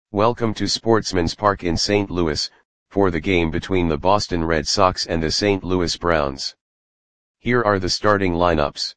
Welcome to Sportsman's Park in St. Louis, for the game between the Boston Red Sox and the St. Louis Browns. Here are the starting lineups.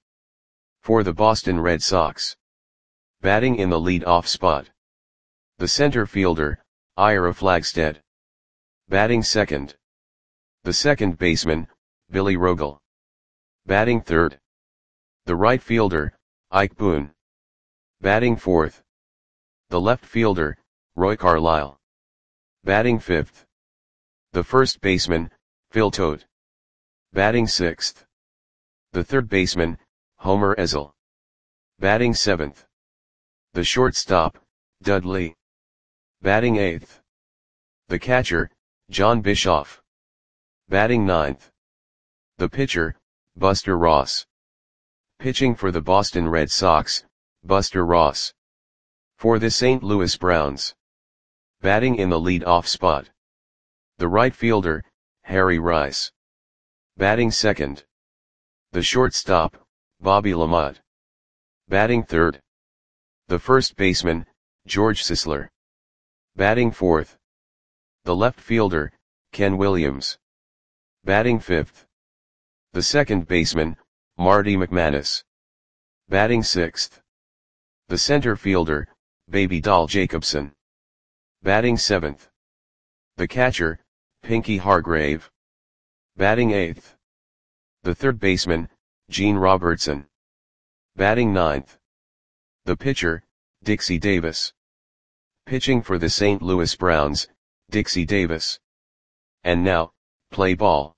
For the Boston Red Sox. Batting in the lead-off spot. The center fielder, Ira Flagstead. Batting second. The second baseman, Billy Rogel. Batting third. The right fielder, Ike Boone. Batting fourth. The left fielder, Roy Carlisle. Batting fifth. The first baseman, Phil Todt. Batting sixth. The third baseman, Homer Ezell. Batting seventh. The shortstop, Dudley. Batting eighth. The catcher, John Bischoff. Batting ninth. The pitcher, Buster Ross. Pitching for the Boston Red Sox, Buster Ross. For the St. Louis Browns. Batting in the lead-off spot. The right fielder, Harry Rice. Batting second. The shortstop, Bobby LaMonte. Batting third. The first baseman, George Sisler. Batting fourth. The left fielder, Ken Williams. Batting fifth. The second baseman, Marty McManus. Batting sixth. The center fielder, Baby Doll Jacobson. Batting seventh. The catcher, Pinky Hargrave. Batting eighth. The third baseman, Gene Robertson. Batting ninth. The pitcher, Dixie Davis. Pitching for the St. Louis Browns, Dixie Davis. And now, play ball.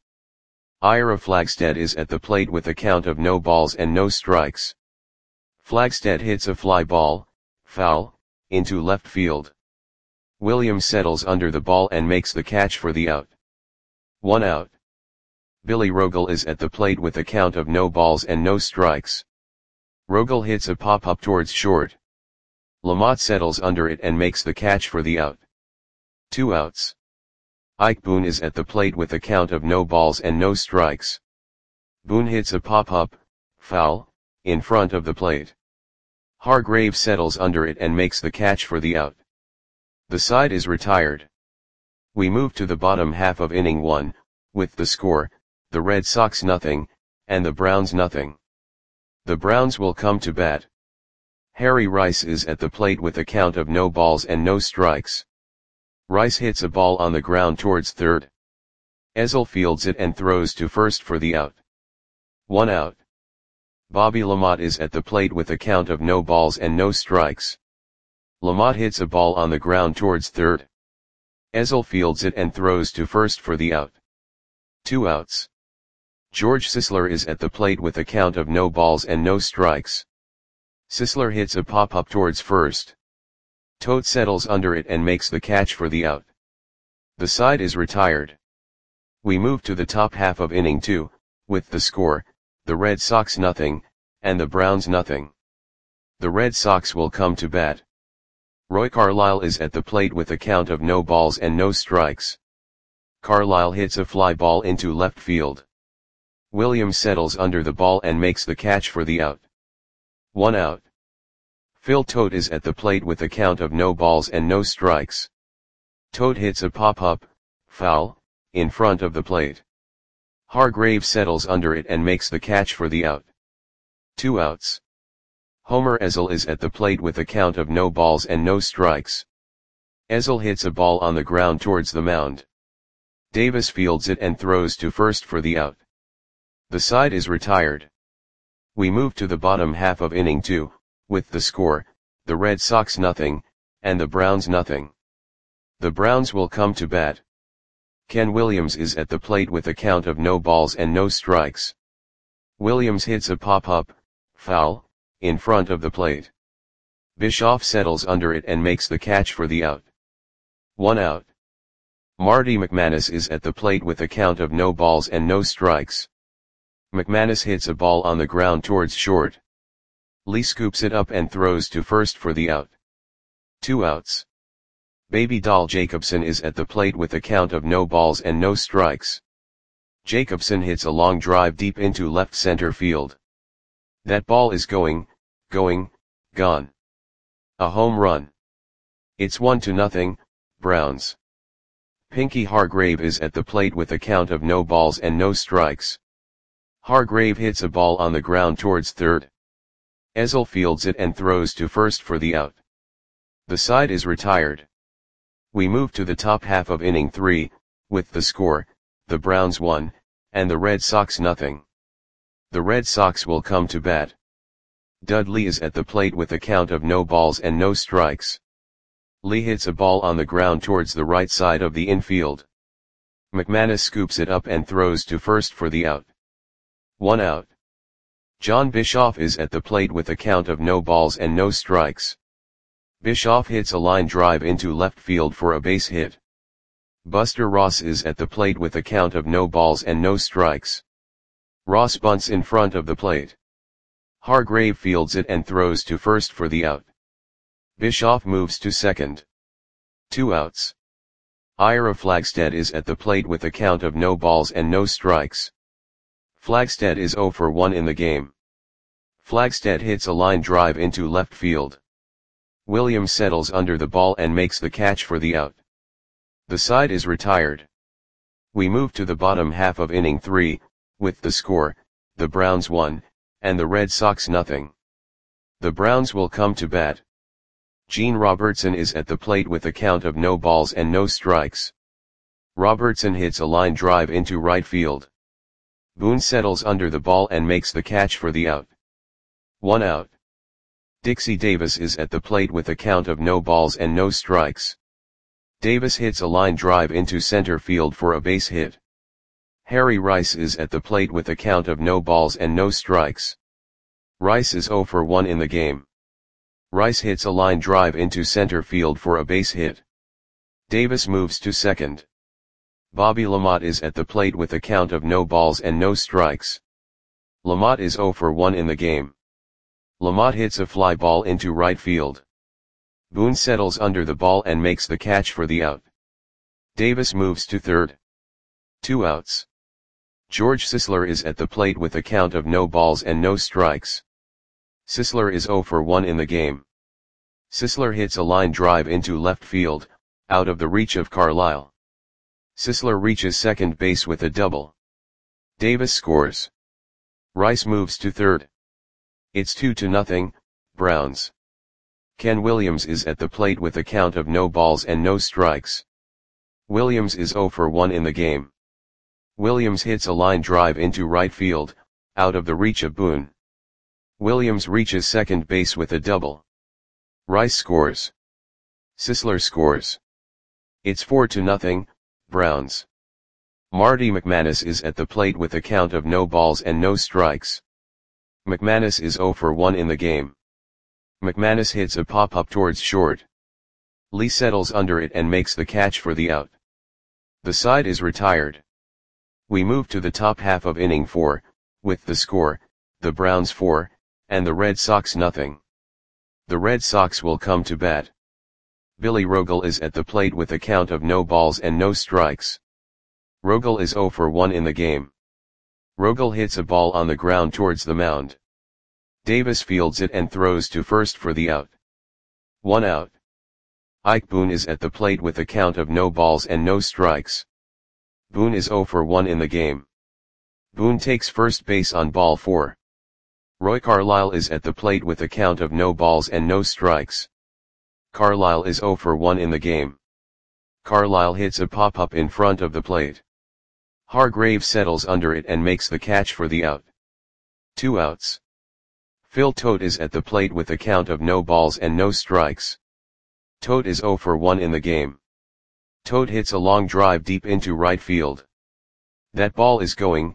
Ira Flagstead is at the plate with a count of no balls and no strikes. Flagstead hits a fly ball, foul, into left field. Williams settles under the ball and makes the catch for the out. 1 out. Billy Rogel is at the plate with a count of no balls and no strikes. Rogel hits a pop-up towards short. LaMonte settles under it and makes the catch for the out. 2 outs. Ike Boone is at the plate with a count of no balls and no strikes. Boone hits a pop-up, foul, in front of the plate. Hargrave settles under it and makes the catch for the out. The side is retired. We move to the bottom half of inning 1, with the score, the Red Sox nothing, and the Browns nothing. The Browns will come to bat. Harry Rice is at the plate with a count of no balls and no strikes. Rice hits a ball on the ground towards third. Ezell fields it and throws to first for the out. 1 out. Bobby LaMonte is at the plate with a count of no balls and no strikes. LaMonte hits a ball on the ground towards third. Ezell fields it and throws to first for the out. 2 outs. George Sisler is at the plate with a count of no balls and no strikes. Sisler hits a pop-up towards first. Todt settles under it and makes the catch for the out. The side is retired. We move to the top half of inning 2, with the score, the Red Sox nothing, and the Browns nothing. The Red Sox will come to bat. Roy Carlisle is at the plate with a count of no balls and no strikes. Carlisle hits a fly ball into left field. Williams settles under the ball and makes the catch for the out. 1 out. Phil Todt is at the plate with a count of no balls and no strikes. Todt hits a pop-up, foul, in front of the plate. Hargrave settles under it and makes the catch for the out. 2 outs. Homer Ezell is at the plate with a count of no balls and no strikes. Ezell hits a ball on the ground towards the mound. Davis fields it and throws to first for the out. The side is retired. We move to the bottom half of inning 2, with the score, the Red Sox nothing, and the Browns nothing. The Browns will come to bat. Ken Williams is at the plate with a count of no balls and no strikes. Williams hits a pop-up, foul, in front of the plate. Bischoff settles under it and makes the catch for the out. 1 out. Marty McManus is at the plate with a count of no balls and no strikes. McManus hits a ball on the ground towards short. Lee scoops it up and throws to first for the out. 2 outs. Baby Doll Jacobson is at the plate with a count of no balls and no strikes. Jacobson hits a long drive deep into left center field. That ball is gone. A home run. It's 1-0, Browns. Pinky Hargrave is at the plate with a count of no balls and no strikes. Hargrave hits a ball on the ground towards third. Ezel fields it and throws to first for the out. The side is retired. We move to the top half of inning 3, with the score, the Browns 1, and the Red Sox nothing. The Red Sox will come to bat. Dudley is at the plate with a count of no balls and no strikes. Lee hits a ball on the ground towards the right side of the infield. McManus scoops it up and throws to first for the out. 1 out. John Bischoff is at the plate with a count of no balls and no strikes. Bischoff hits a line drive into left field for a base hit. Buster Ross is at the plate with a count of no balls and no strikes. Ross bunts in front of the plate. Hargrave fields it and throws to first for the out. Bischoff moves to second. 2 outs. Ira Flagstead is at the plate with a count of no balls and no strikes. Flagstead is 0 for 1 in the game. Flagstead hits a line drive into left field. Williams settles under the ball and makes the catch for the out. The side is retired. We move to the bottom half of inning 3, with the score, the Browns 1, and the Red Sox nothing. The Browns will come to bat. Gene Robertson is at the plate with a count of no balls and no strikes. Robertson hits a line drive into right field. Boone settles under the ball and makes the catch for the out. 1 out. Dixie Davis is at the plate with a count of no balls and no strikes. Davis hits a line drive into center field for a base hit. Harry Rice is at the plate with a count of no balls and no strikes. Rice is 0 for 1 in the game. Rice hits a line drive into center field for a base hit. Davis moves to second. Bobby LaMotte is at the plate with a count of no balls and no strikes. LaMotte is 0 for 1 in the game. LaMotte hits a fly ball into right field. Boone settles under the ball and makes the catch for the out. Davis moves to third. 2 outs. George Sisler is at the plate with a count of no balls and no strikes. Sisler is 0 for 1 in the game. Sisler hits a line drive into left field, out of the reach of Carlisle. Sisler reaches second base with a double. Davis scores. Rice moves to third. It's 2-0, Browns. Ken Williams is at the plate with a count of no balls and no strikes. Williams is 0 for 1 in the game. Williams hits a line drive into right field, out of the reach of Boone. Williams reaches second base with a double. Rice scores. Sisler scores. It's 4-0, Browns. Marty McManus is at the plate with a count of no balls and no strikes. McManus is 0 for 1 in the game. McManus hits a pop-up towards short. Lee settles under it and makes the catch for the out. The side is retired. We move to the top half of inning 4, with the score, the Browns 4, and the Red Sox nothing. The Red Sox will come to bat. Billy Rogel is at the plate with a count of no balls and no strikes. Rogel is 0 for 1 in the game. Rogel hits a ball on the ground towards the mound. Davis fields it and throws to first for the out. 1 out. Ike Boone is at the plate with a count of no balls and no strikes. Boone is 0 for 1 in the game. Boone takes first base on ball 4. Roy Carlisle is at the plate with a count of no balls and no strikes. Carlisle is 0 for 1 in the game. Carlisle hits a pop-up in front of the plate. Hargrave settles under it and makes the catch for the out. 2 outs. Phil Tote is at the plate with a count of no balls and no strikes. Tote is 0 for 1 in the game. Tote hits a long drive deep into right field. That ball is gone.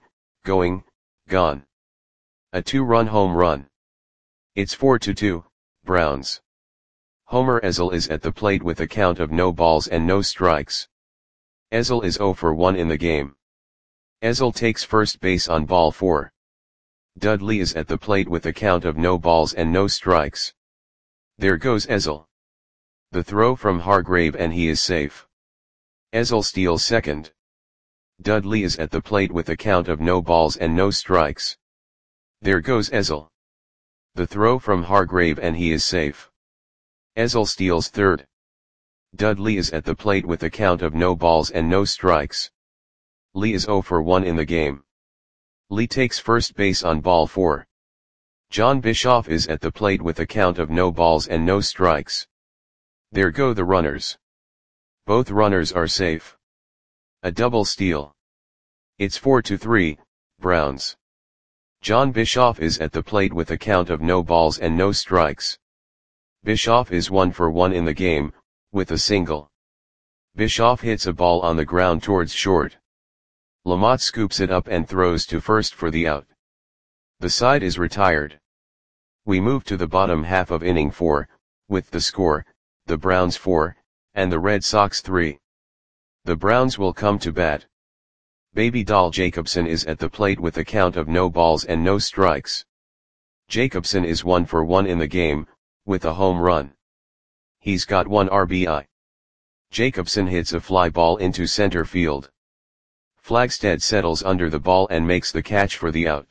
A 2-run home run. It's 4-2, Browns. Homer Ezel is at the plate with a count of no balls and no strikes. Ezel is 0 for 1 in the game. Ezel takes first base on ball 4. Dudley is at the plate with a count of no balls and no strikes. There goes Ezel. The throw from Hargrave and he is safe. Ezel steals second. Dudley is at the plate with a count of no balls and no strikes. There goes Ezel. The throw from Hargrave and he is safe. Ezel steals third. Dudley is at the plate with a count of no balls and no strikes. Lee is 0 for 1 in the game. Lee takes first base on ball 4. John Bischoff is at the plate with a count of no balls and no strikes. There go the runners. Both runners are safe. A double steal. It's 4-3, Browns. John Bischoff is at the plate with a count of no balls and no strikes. Bischoff is 1 for 1 in the game, with a single. Bischoff hits a ball on the ground towards short. LaMotte scoops it up and throws to first for the out. The side is retired. We move to the bottom half of inning 4, with the score, the Browns 4, and the Red Sox 3. The Browns will come to bat. Baby Doll Jacobson is at the plate with a count of no balls and no strikes. Jacobson is 1 for 1 in the game, with a home run. He's got 1 RBI. Jacobson hits a fly ball into center field. Flagstead settles under the ball and makes the catch for the out.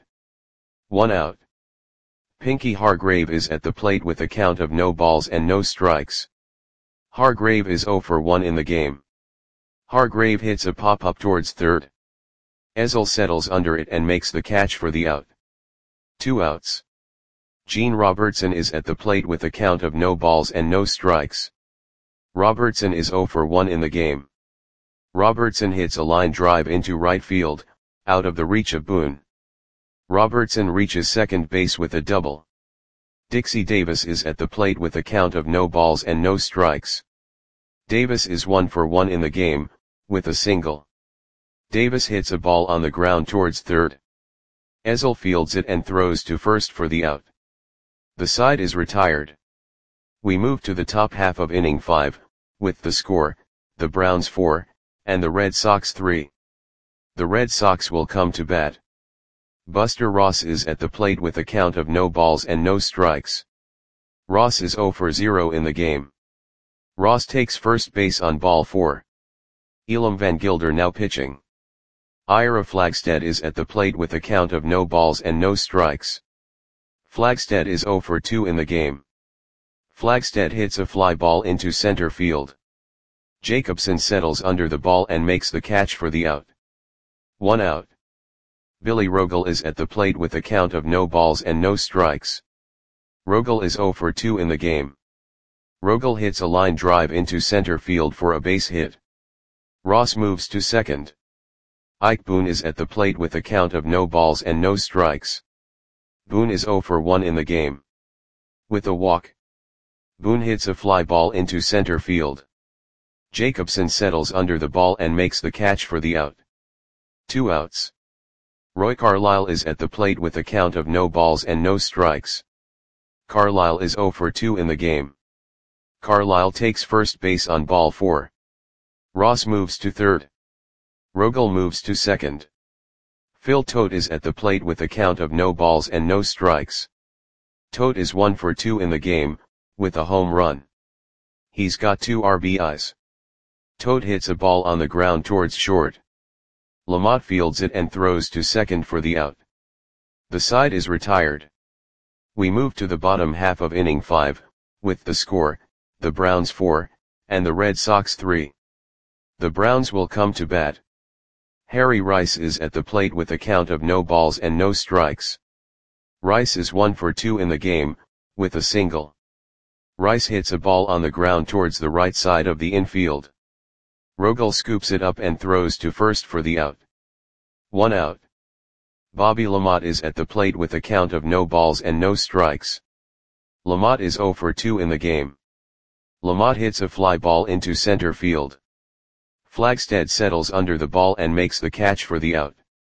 1 out. Pinky Hargrave is at the plate with a count of no balls and no strikes. Hargrave is 0 for 1 in the game. Hargrave hits a pop-up towards third. Ezel settles under it and makes the catch for the out. 2 outs. Gene Robertson is at the plate with a count of no balls and no strikes. Robertson is 0 for 1 in the game. Robertson hits a line drive into right field, out of the reach of Boone. Robertson reaches second base with a double. Dixie Davis is at the plate with a count of no balls and no strikes. Davis is 1 for 1 in the game, with a single. Davis hits a ball on the ground towards third. Ezel fields it and throws to first for the out. The side is retired. We move to the top half of inning 5, with the score, the Browns 4, and the Red Sox 3. The Red Sox will come to bat. Buster Ross is at the plate with a count of no balls and no strikes. Ross is 0 for 0 in the game. Ross takes first base on ball 4. Elam Van Gilder now pitching. Ira Flagstead is at the plate with a count of no balls and no strikes. Flagstead is 0 for 2 in the game. Flagstead hits a fly ball into center field. Jacobson settles under the ball and makes the catch for the out. 1 out. Billy Rogel is at the plate with a count of no balls and no strikes. Rogel is 0 for 2 in the game. Rogel hits a line drive into center field for a base hit. Ross moves to second. Ike Boone is at the plate with a count of no balls and no strikes. Boone is 0 for 1 in the game. With a walk. Boone hits a fly ball into center field. Jacobson settles under the ball and makes the catch for the out. 2 outs. Roy Carlisle is at the plate with a count of no balls and no strikes. Carlisle is 0 for 2 in the game. Carlisle takes first base on ball 4. Ross moves to third. Rogel moves to second. Phil Tote is at the plate with a count of no balls and no strikes. Tote is 1 for 2 in the game, with a home run. He's got 2 RBIs. Tote hits a ball on the ground towards short. LaMotte fields it and throws to second for the out. The side is retired. We move to the bottom half of inning 5, with the score, the Browns 4, and the Red Sox 3. The Browns will come to bat. Harry Rice is at the plate with a count of no balls and no strikes. Rice is 1 for 2 in the game, with a single. Rice hits a ball on the ground towards the right side of the infield. Rogel scoops it up and throws to first for the out. 1 out. Bobby LaMotte is at the plate with a count of no balls and no strikes. LaMotte is 0 for 2 in the game. LaMotte hits a fly ball into center field. Flagstead settles under the ball and makes the catch for the out.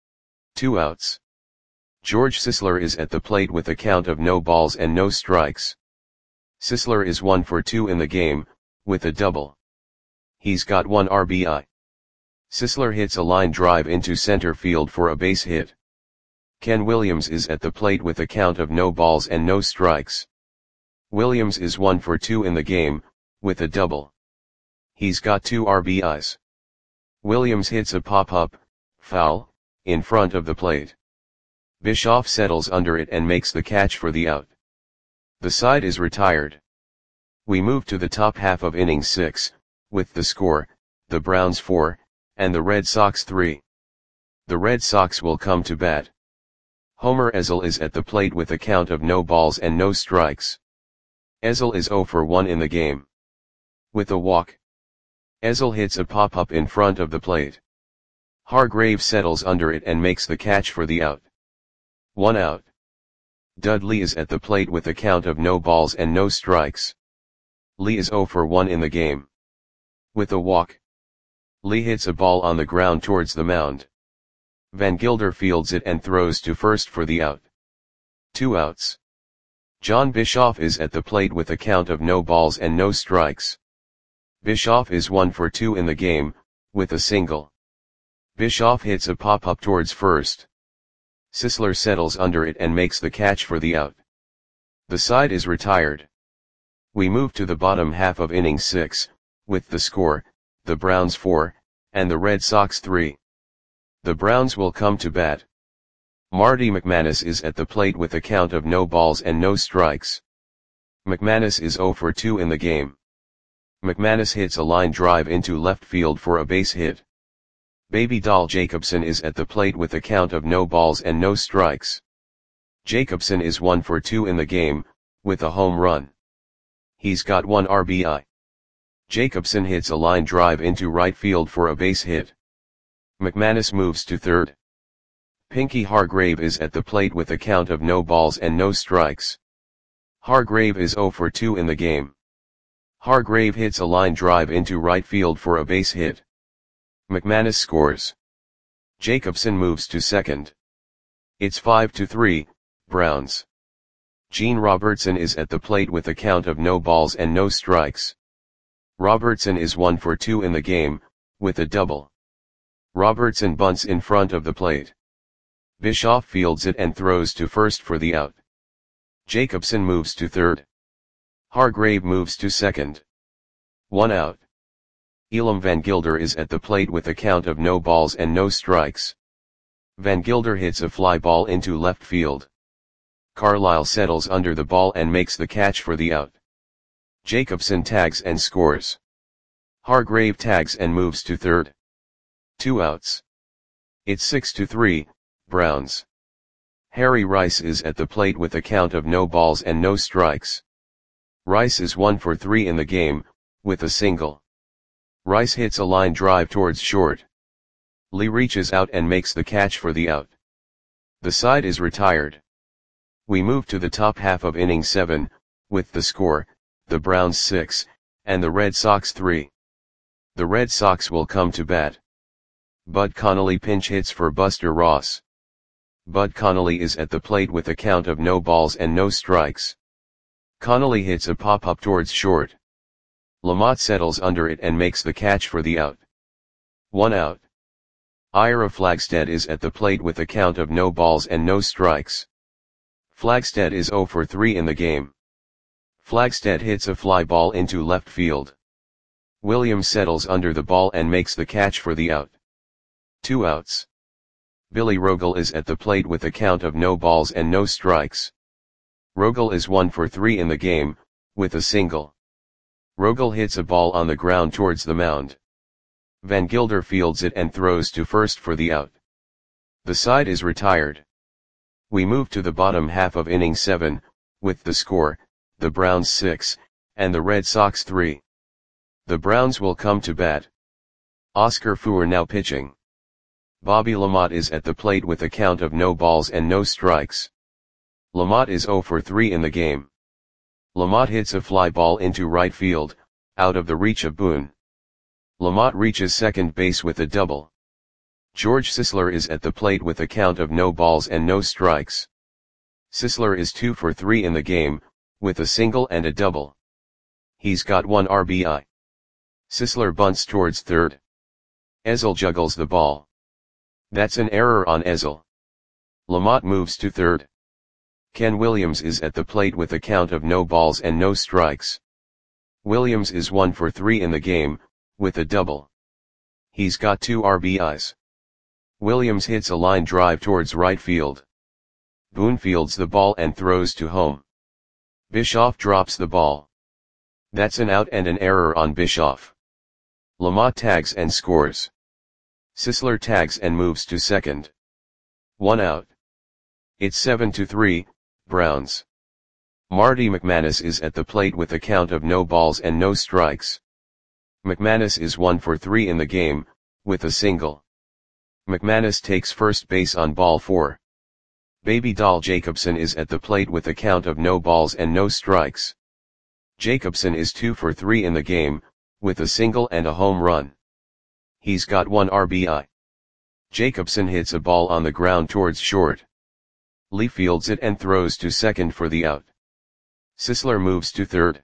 2 outs. George Sisler is at the plate with a count of no balls and no strikes. Sisler is 1 for 2 in the game, with a double. He's got 1 RBI. Sisler hits a line drive into center field for a base hit. Ken Williams is at the plate with a count of no balls and no strikes. Williams is 1 for 2 in the game, with a double. He's got 2 RBIs. Williams hits a pop-up, foul, in front of the plate. Bischoff settles under it and makes the catch for the out. The side is retired. We move to the top half of inning 6, with the score, the Browns 4, and the Red Sox 3. The Red Sox will come to bat. Homer Ezel is at the plate with a count of no balls and no strikes. Ezel is 0 for 1 in the game. With a walk, Ezel hits a pop-up in front of the plate. Hargrave settles under it and makes the catch for the out. 1 out. Dudley is at the plate with a count of no balls and no strikes. Lee is 0 for 1 in the game. With a walk, Lee hits a ball on the ground towards the mound. Van Gilder fields it and throws to first for the out. 2 outs. John Bischoff is at the plate with a count of no balls and no strikes. Bischoff is 1 for 2 in the game, with a single. Bischoff hits a pop-up towards first. Sisler settles under it and makes the catch for the out. The side is retired. We move to the bottom half of inning 6, with the score, the Browns 4, and the Red Sox 3. The Browns will come to bat. Marty McManus is at the plate with a count of no balls and no strikes. McManus is 0 for 2 in the game. McManus hits a line drive into left field for a base hit. Baby Doll Jacobson is at the plate with a count of no balls and no strikes. Jacobson is 1 for 2 in the game, with a home run. He's got 1 RBI. Jacobson hits a line drive into right field for a base hit. McManus moves to third. Pinky Hargrave is at the plate with a count of no balls and no strikes. Hargrave is 0 for 2 in the game. Hargrave hits a line drive into right field for a base hit. McManus scores. Jacobson moves to second. It's 5-3, Browns. Gene Robertson is at the plate with a count of no balls and no strikes. Robertson is 1 for 2 in the game, with a double. Robertson bunts in front of the plate. Bischoff fields it and throws to first for the out. Jacobson moves to third. Hargrave moves to second. 1 out. Elam Van Gilder is at the plate with a count of no balls and no strikes. Van Gilder hits a fly ball into left field. Carlisle settles under the ball and makes the catch for the out. Jacobson tags and scores. Hargrave tags and moves to third. 2 outs. It's 6-3, Browns. Harry Rice is at the plate with a count of no balls and no strikes. Rice is 1 for 3 in the game, with a single. Rice hits a line drive towards short. Lee reaches out and makes the catch for the out. The side is retired. We move to the top half of inning 7, with the score, the Browns 6, and the Red Sox 3. The Red Sox will come to bat. Bud Connolly pinch hits for Buster Ross. Bud Connolly is at the plate with a count of no balls and no strikes. Connolly hits a pop-up towards short. Lamont settles under it and makes the catch for the out. 1 out. Ira Flagstead is at the plate with a count of no balls and no strikes. Flagstead is 0 for 3 in the game. Flagstead hits a fly ball into left field. Williams settles under the ball and makes the catch for the out. 2 outs. Billy Rogel is at the plate with a count of no balls and no strikes. Rogel is 1 for 3 in the game, with a single. Rogel hits a ball on the ground towards the mound. Van Gilder fields it and throws to first for the out. The side is retired. We move to the bottom half of inning 7, with the score, the Browns 6, and the Red Sox 3. The Browns will come to bat. Oscar Fuhr now pitching. Bobby Lamont is at the plate with a count of no balls and no strikes. Lamont is 0 for 3 in the game. Lamont hits a fly ball into right field, out of the reach of Boone. Lamont reaches second base with a double. George Sisler is at the plate with a count of no balls and no strikes. Sisler is 2 for 3 in the game, with a single and a double. He's got 1 RBI. Sisler bunts towards third. Ezel juggles the ball. That's an error on Ezel. Lamont moves to third. Ken Williams is at the plate with a count of no balls and no strikes. Williams is 1 for 3 in the game, with a double. He's got 2 RBIs. Williams hits a line drive towards right field. Boone fields the ball and throws to home. Bischoff drops the ball. That's an out and an error on Bischoff. Lamott tags and scores. Sisler tags and moves to second. 1 out. It's 7-3, Browns. Marty McManus is at the plate with a count of no balls and no strikes. McManus is 1 for 3 in the game, with a single. McManus takes first base on ball 4. Baby Doll Jacobson is at the plate with a count of no balls and no strikes. Jacobson is 2 for 3 in the game, with a single and a home run. He's got 1 RBI. Jacobson hits a ball on the ground towards short. Lee fields it and throws to second for the out. Sisler moves to third.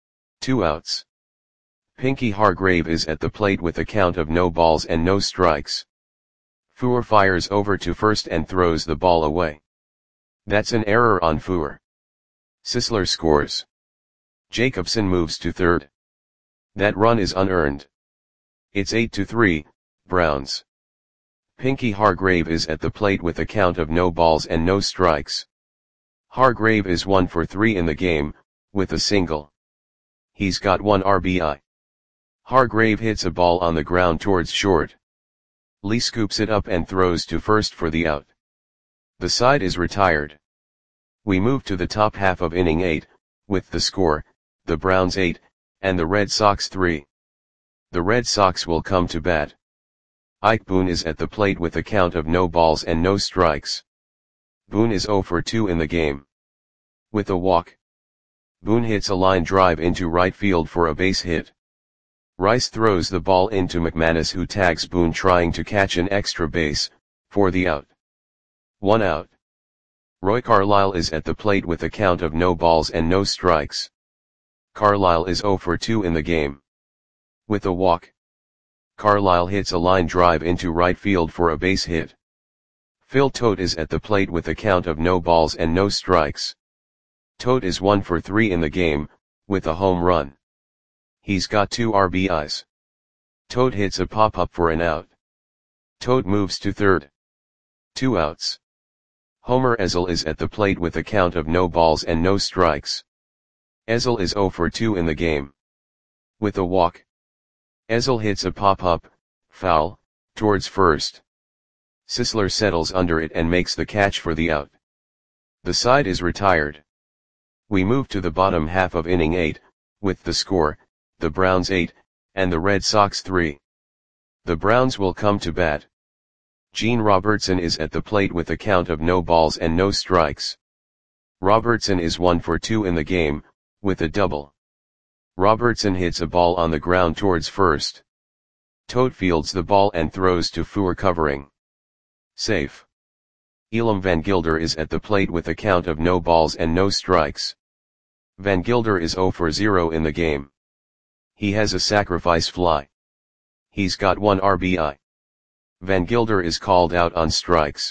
2 outs. Pinky Hargrave is at the plate with a count of no balls and no strikes. Fuhr fires over to first and throws the ball away. That's an error on Fuhr. Sisler scores. Jacobson moves to third. That run is unearned. It's 8-3, Browns. Pinky Hargrave is at the plate with a count of no balls and no strikes. Hargrave is 1 for 3 in the game, with a single. He's got 1 RBI. Hargrave hits a ball on the ground towards short. Lee scoops it up and throws to first for the out. The side is retired. We move to the top half of inning 8, with the score, the Browns 8, and the Red Sox 3. The Red Sox will come to bat. Ike Boone is at the plate with a count of no balls and no strikes. Boone is 0 for 2 in the game. With a walk. Boone hits a line drive into right field for a base hit. Rice throws the ball into McManus, who tags Boone trying to catch an extra base, for the out. 1 out. Roy Carlisle is at the plate with a count of no balls and no strikes. Carlisle is 0 for 2 in the game. With a walk. Carlisle hits a line drive into right field for a base hit. Phil Tote is at the plate with a count of no balls and no strikes. Tote is 1 for 3 in the game, with a home run. He's got 2 RBIs. Tote hits a pop-up for an out. Tote moves to third. 2 outs. Homer Ezel is at the plate with a count of no balls and no strikes. Ezel is 0 for 2 in the game. With a walk. Ezel hits a pop-up, foul, towards first. Sisler settles under it and makes the catch for the out. The side is retired. We move to the bottom half of inning 8, with the score, the Browns 8, and the Red Sox 3. The Browns will come to bat. Gene Robertson is at the plate with a count of no balls and no strikes. Robertson is 1 for 2 in the game, with a double. Robertson hits a ball on the ground towards first. Tote fields the ball and throws to Fuhr covering. Safe. Elam Van Gilder is at the plate with a count of no balls and no strikes. Van Gilder is 0 for 0 in the game. He has a sacrifice fly. He's got 1 RBI. Van Gilder is called out on strikes.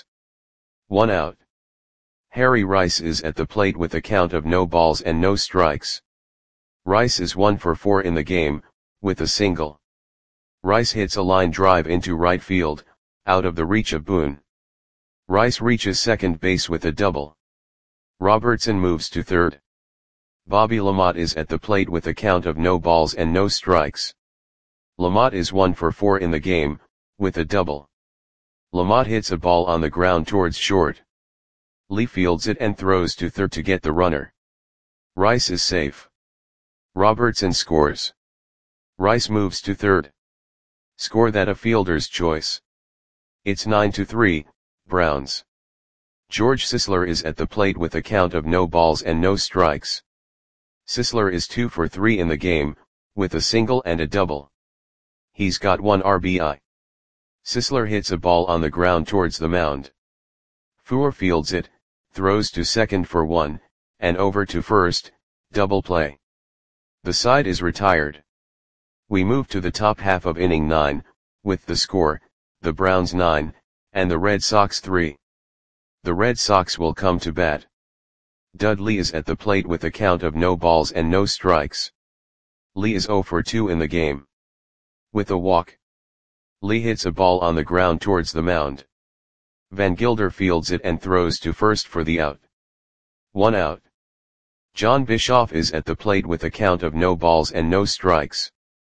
1 out. Harry Rice is at the plate with a count of no balls and no strikes. Rice is 1 for 4 in the game, with a single. Rice hits a line drive into right field, out of the reach of Boone. Rice reaches second base with a double. Robertson moves to third. Bobby Lamott is at the plate with a count of no balls and no strikes. Lamott is 1 for 4 in the game, with a double. Lamott hits a ball on the ground towards short. Lee fields it and throws to third to get the runner. Rice is safe. Robertson scores. Rice moves to third. Score that a fielder's choice. It's 9-3, Browns. George Sisler is at the plate with a count of no balls and no strikes. Sisler is 2 for 3 in the game, with a single and a double. He's got 1 RBI. Sisler hits a ball on the ground towards the mound. Fuhr fields it, throws to second for 1, and over to first, double play. The side is retired. We move to the top half of inning 9, with the score, the Browns 9, and the Red Sox 3. The Red Sox will come to bat. Dudley is at the plate with a count of no balls and no strikes. Lee is 0 for 2 in the game. With a walk. Lee hits a ball on the ground towards the mound. Van Gilder fields it and throws to first for the out. 1 out. John Bischoff is at the plate with a count of no balls and no strikes.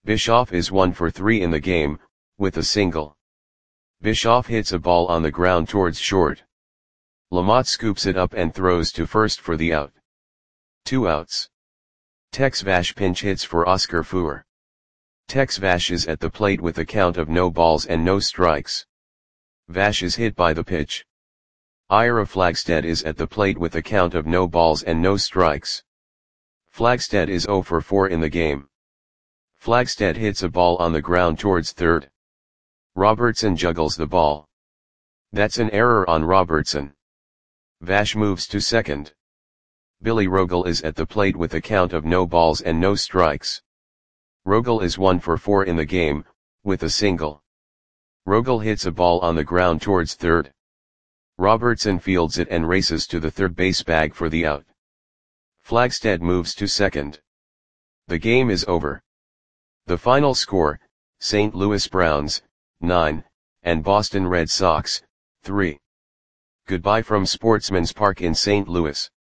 Bischoff is 1 for 3 in the game, with a single. Bischoff hits a ball on the ground towards short. Lamotte scoops it up and throws to first for the out. 2 outs. Tex Vash pinch hits for Oscar Fuhr. Tex Vash is at the plate with a count of no balls and no strikes. Vash is hit by the pitch. Ira Flagstead is at the plate with a count of no balls and no strikes. Flagstead is 0 for 4 in the game. Flagstead hits a ball on the ground towards third. Robertson juggles the ball. That's an error on Robertson. Vash moves to second. Billy Rogel is at the plate with a count of no balls and no strikes. Rogel is 1 for 4 in the game, with a single. Rogel hits a ball on the ground towards third. Robertson fields it and races to the third base bag for the out. Flagstead moves to second. The game is over. The final score, St. Louis Browns, 9, and Boston Red Sox, 3. Goodbye from Sportsman's Park in St. Louis.